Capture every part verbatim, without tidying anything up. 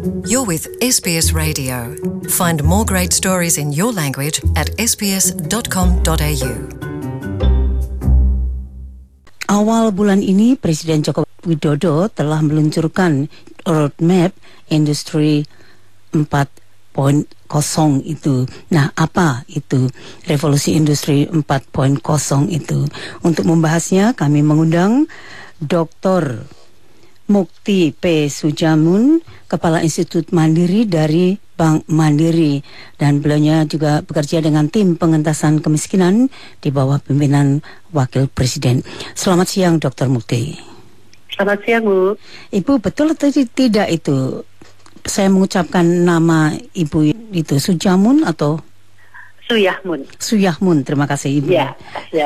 You're with S B S Radio. Find more great stories in your language at s b s dot com dot a u. Awal bulan ini, Presiden Joko Widodo telah meluncurkan roadmap industri empat titik nol itu. Nah, apa itu revolusi industri empat titik nol itu? Untuk membahasnya, kami mengundang Doktor Mukti P. Sujamun, Kepala Institut Mandiri dari Bank Mandiri, dan beliau juga bekerja dengan tim pengentasan kemiskinan di bawah pimpinan Wakil Presiden. Selamat siang, Doktor Mukti. Selamat siang, Bu. Ibu, betul atau tidak itu saya mengucapkan nama Ibu itu Sujamun atau Suyahmun? Suyahmun, terima kasih Ibu. Ya, ya.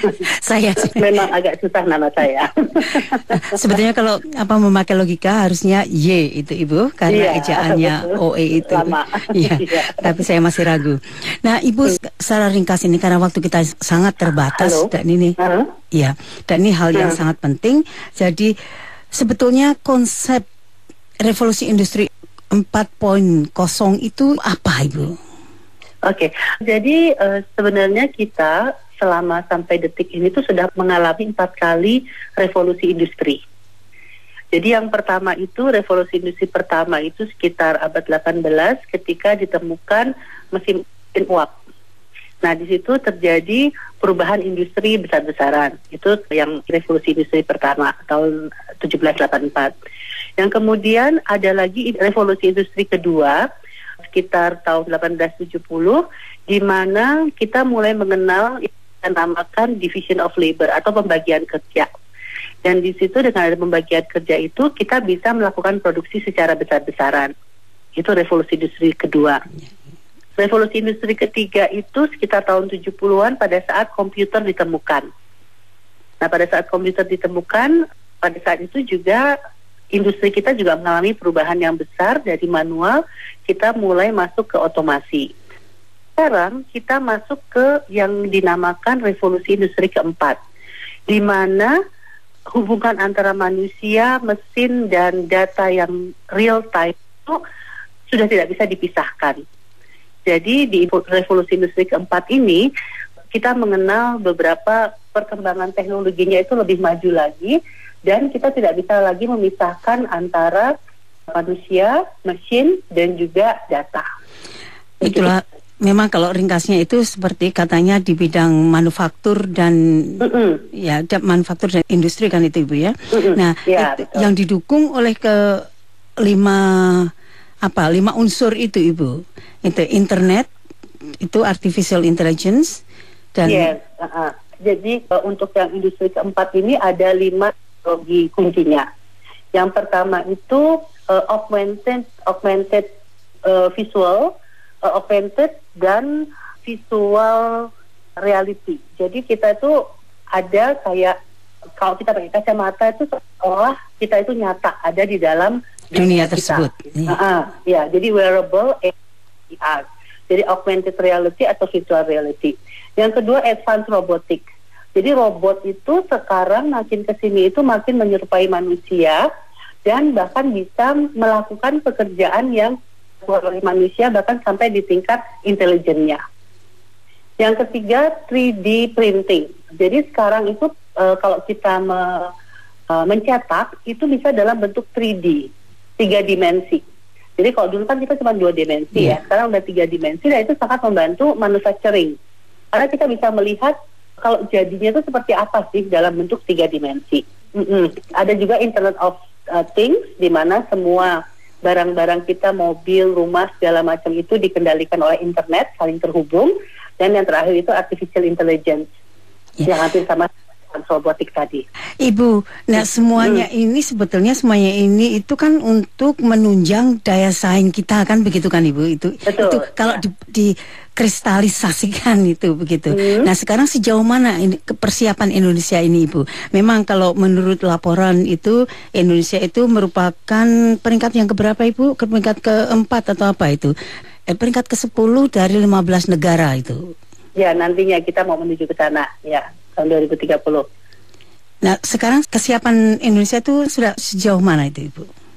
Saya memang agak susah nama saya. Sebetulnya kalau apa memakai logika harusnya Y itu Ibu, karena ya, ejaannya O E itu. Iya, ya. Tapi saya masih ragu. Nah, Ibu, secara ringkas ini karena waktu kita sangat terbatas. Halo? Dan ini, uh-huh. ya, dan ini hal yang uh-huh. sangat penting. Jadi sebetulnya konsep revolusi industri empat titik nol itu apa, Ibu? Oke, okay. Jadi uh, sebenarnya kita selama sampai detik ini tuh sudah mengalami empat kali revolusi industri. Jadi yang pertama itu, revolusi industri pertama itu sekitar abad delapan belas ketika ditemukan mesin, mesin uap. Nah, di situ terjadi perubahan industri besar-besaran. Itu yang revolusi industri pertama tahun tujuh belas delapan puluh empat. Yang kemudian ada lagi revolusi industri kedua sekitar tahun delapan belas tujuh puluh, di mana kita mulai mengenal yang dinamakan division of labor atau pembagian kerja. Dan di situ dengan ada pembagian kerja itu kita bisa melakukan produksi secara besar-besaran. Itu revolusi industri kedua. Revolusi industri ketiga itu sekitar tahun tujuh puluhan pada saat komputer ditemukan. Nah, pada saat komputer ditemukan, pada saat itu juga industri kita juga mengalami perubahan yang besar, dari manual kita mulai masuk ke otomasi. Sekarang kita masuk ke yang dinamakan revolusi industri keempat, di mana hubungan antara manusia, mesin, dan data yang real time itu sudah tidak bisa dipisahkan. Jadi di revolusi industri keempat ini kita mengenal beberapa perkembangan teknologinya itu lebih maju lagi, dan kita tidak bisa lagi memisahkan antara manusia, mesin, dan juga data. Itulah memang kalau ringkasnya itu seperti katanya di bidang manufaktur dan Mm-mm. ya manufaktur dan industri kan itu Ibu ya. Mm-mm. Nah, ya, itu, yang didukung oleh ke lima apa lima unsur itu Ibu. Itu internet, itu artificial intelligence, dan yes, uh-uh. Jadi uh, untuk yang industri keempat ini ada lima teknologi kuncinya. Yang pertama itu uh, augmented, augmented uh, visual, uh, augmented dan visual reality. Jadi kita itu ada kayak kalau kita pakai kacamata itu seolah kita itu nyata ada di dalam dunia, dunia tersebut. Ya. Uh-uh, ya, jadi wearable A R. Jadi augmented reality atau virtual reality. Yang kedua advanced robotics. Jadi robot itu sekarang makin kesini itu makin menyerupai manusia dan bahkan bisa melakukan pekerjaan yang oleh manusia bahkan sampai di tingkat intelijennya. Yang ketiga three D printing. Jadi sekarang itu e, kalau kita me, e, mencetak itu bisa dalam bentuk three D, tiga dimensi. Jadi kalau dulu kan kita cuma dua dimensi yeah. ya, sekarang udah tiga dimensi, dan itu sangat membantu manufacturing. Karena kita bisa melihat kalau jadinya itu seperti apa sih dalam bentuk tiga dimensi. Mm-mm. Ada juga Internet of uh, Things, di mana semua barang-barang kita, mobil, rumah, segala macam itu dikendalikan oleh internet, saling terhubung. Dan yang terakhir itu artificial intelligence, yeah. yang hampir sama robotik tadi. Ibu, nah semuanya hmm. ini sebetulnya semuanya ini itu kan untuk menunjang daya saing kita kan begitu kan Ibu itu. Betul. Itu kalau ya. di, dikristalisasikan itu begitu. Hmm. Nah sekarang sejauh mana ini persiapan Indonesia ini Ibu? Memang kalau menurut laporan itu Indonesia itu merupakan peringkat yang keberapa Ibu? Peringkat keempat atau apa itu? Eh, peringkat kesepuluh dari lima belas negara itu. Ya, nantinya kita mau menuju ke sana ya. Tahun dua ribu tiga puluh. Nah, sekarang kesiapan Indonesia itu sudah sejauh mana itu, Ibu?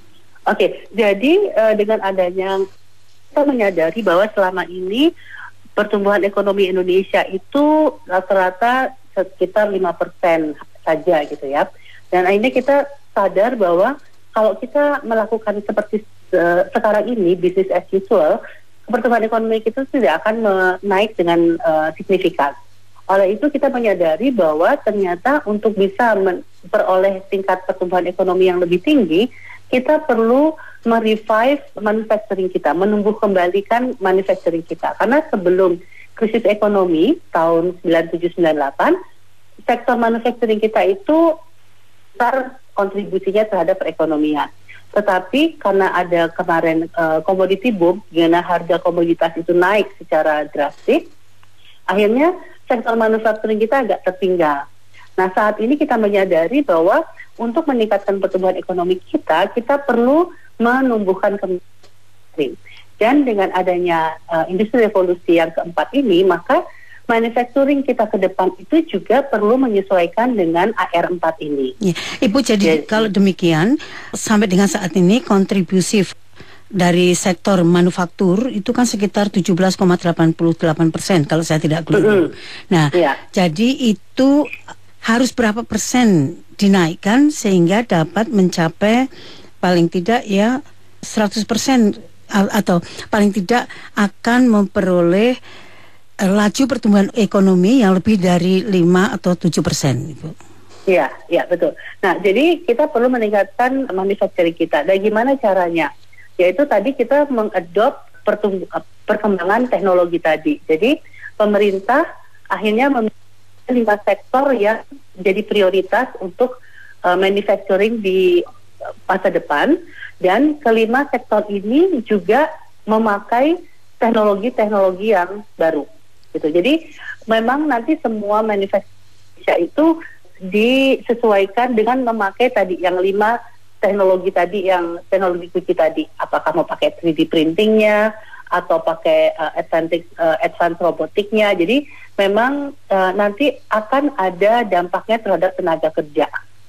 Oke, jadi uh, dengan adanya kita menyadari bahwa selama ini pertumbuhan ekonomi Indonesia itu rata-rata sekitar lima persen saja gitu ya. Dan akhirnya kita sadar bahwa kalau kita melakukan seperti uh, sekarang ini, business as usual, pertumbuhan ekonomi kita tidak akan naik dengan uh, signifikan. Oleh itu kita menyadari bahwa ternyata untuk bisa memperoleh tingkat pertumbuhan ekonomi yang lebih tinggi, kita perlu merevive manufacturing kita, menumbuh kembalikan manufacturing kita. Karena sebelum krisis ekonomi tahun sembilan tujuh sembilan delapan, sektor manufacturing kita itu besar kontribusinya terhadap perekonomian. Tetapi karena ada kemarin uh, commodity boom, di mana harga komoditas itu naik secara drastis, akhirnya sektor manufacturing kita agak tertinggal. Nah, saat ini kita menyadari bahwa untuk meningkatkan pertumbuhan ekonomi kita, kita perlu menumbuhkan kembali. Dan dengan adanya uh, industri revolusi yang keempat ini, maka manufacturing kita ke depan itu juga perlu menyesuaikan dengan A R empat ini. Ya, Ibu, jadi, jadi kalau demikian, sampai dengan saat ini kontribusi dari sektor manufaktur itu kan sekitar tujuh belas koma delapan delapan persen kalau saya tidak keliru. Mm-hmm. Nah, yeah. Jadi itu harus berapa persen dinaikkan sehingga dapat mencapai paling tidak ya seratus persen atau paling tidak akan memperoleh laju pertumbuhan ekonomi yang lebih dari lima atau tujuh persen, Ibu. Iya, iya betul. Nah, jadi kita perlu meningkatkan manufacturing kita. Dan gimana caranya? Yaitu tadi kita mengadop pertumbu- perkembangan teknologi tadi. Jadi pemerintah akhirnya memiliki lima sektor yang jadi prioritas untuk uh, manufacturing di masa depan, dan kelima sektor ini juga memakai teknologi-teknologi yang baru. Gitu. Jadi memang nanti semua manufacturing itu disesuaikan dengan memakai tadi yang lima teknologi tadi, yang teknologi kunci tadi. Apakah mau pakai three D printingnya atau pakai uh, advanced uh, advanced robotiknya. Jadi memang uh, nanti akan ada dampaknya terhadap tenaga kerja.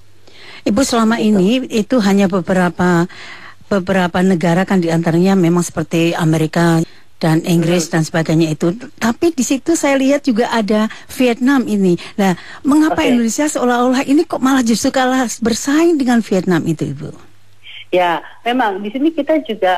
Ibu, selama gitu. Ini itu hanya beberapa beberapa negara kan, diantaranya memang seperti Amerika dan Inggris hmm. dan sebagainya itu. Tapi di situ saya lihat juga ada Vietnam ini. Nah, mengapa okay. Indonesia seolah-olah ini kok malah justru kalah bersaing dengan Vietnam itu, Ibu? Ya, memang di sini kita juga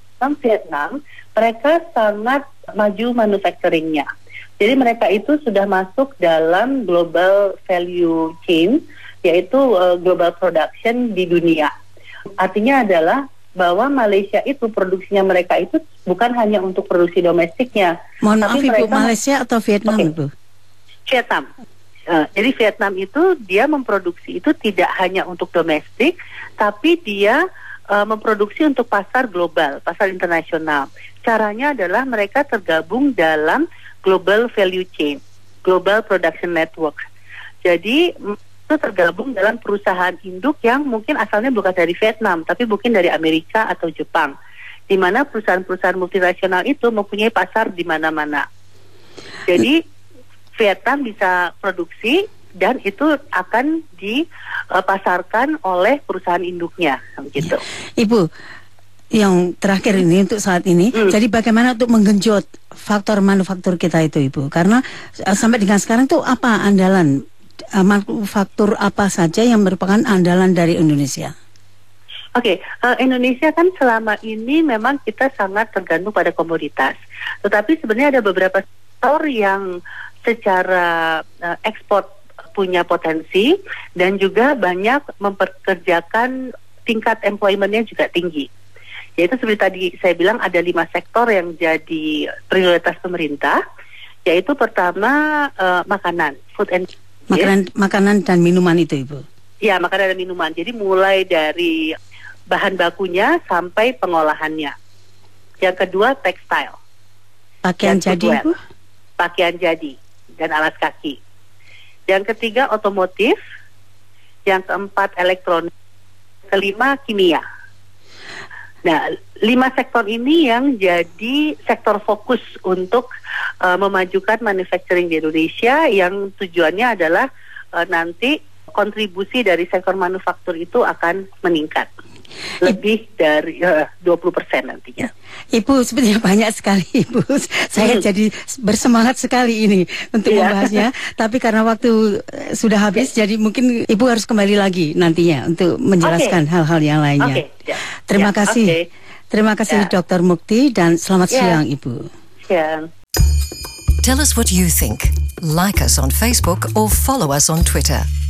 Vietnam, mereka sangat maju manufacturingnya. Jadi mereka itu sudah masuk dalam global value chain, yaitu uh, global production di dunia. Artinya adalah bahwa Malaysia itu produksinya mereka itu bukan hanya untuk produksi domestiknya. Mohon maaf, Ibu, mereka, Malaysia atau Vietnam, okay. Ibu? Vietnam. Uh, jadi Vietnam itu dia memproduksi itu tidak hanya untuk domestik, tapi dia uh, memproduksi untuk pasar global, pasar internasional. Caranya adalah mereka tergabung dalam global value chain, global production network. Jadi itu tergabung dalam perusahaan induk yang mungkin asalnya bukan dari Vietnam, tapi mungkin dari Amerika atau Jepang, di mana perusahaan-perusahaan multinasional itu mempunyai pasar di mana-mana. Jadi Vietnam bisa produksi dan itu akan dipasarkan oleh perusahaan induknya, gitu. Ya. Ibu, yang terakhir ini untuk saat ini, hmm. jadi bagaimana untuk menggenjot faktor manufaktur kita itu, Ibu? Karena sampai dengan sekarang tuh apa andalan Uh, manufaktur apa saja yang merupakan andalan dari Indonesia? Oke, okay, uh, Indonesia kan selama ini memang kita sangat tergantung pada komoditas. Tetapi sebenarnya ada beberapa sektor yang secara uh, ekspor punya potensi dan juga banyak memperkerjakan, tingkat employment-nya juga tinggi. Yaitu seperti tadi saya bilang ada lima sektor yang jadi prioritas pemerintah. Yaitu pertama uh, makanan, food and Makanan, yes. makanan dan minuman itu, Ibu? Ya, makanan dan minuman. Jadi mulai dari bahan bakunya sampai pengolahannya. Yang kedua, tekstil. Pakaian jadi, Ibu? Pakaian jadi dan alas kaki. Yang ketiga, otomotif. Yang keempat, elektronik. Kelima, kimia. Nah, lima sektor ini yang jadi sektor fokus untuk uh, memajukan manufacturing di Indonesia, yang tujuannya adalah uh, nanti kontribusi dari sektor manufaktur itu akan meningkat. lebih dari uh, dua puluh persen nantinya. Ibu, sepertinya banyak sekali Ibu. Saya hmm. jadi bersemangat sekali ini untuk yeah. membahasnya. Tapi karena waktu sudah habis, okay. jadi mungkin Ibu harus kembali lagi nantinya untuk menjelaskan okay. hal-hal yang lainnya. Okay. Yeah. Terima yeah. kasih. Okay. Terima kasih yeah. Doktor Mukti dan selamat yeah. siang Ibu. Siang. Tell us what you think. Like us on Facebook or follow us on Twitter.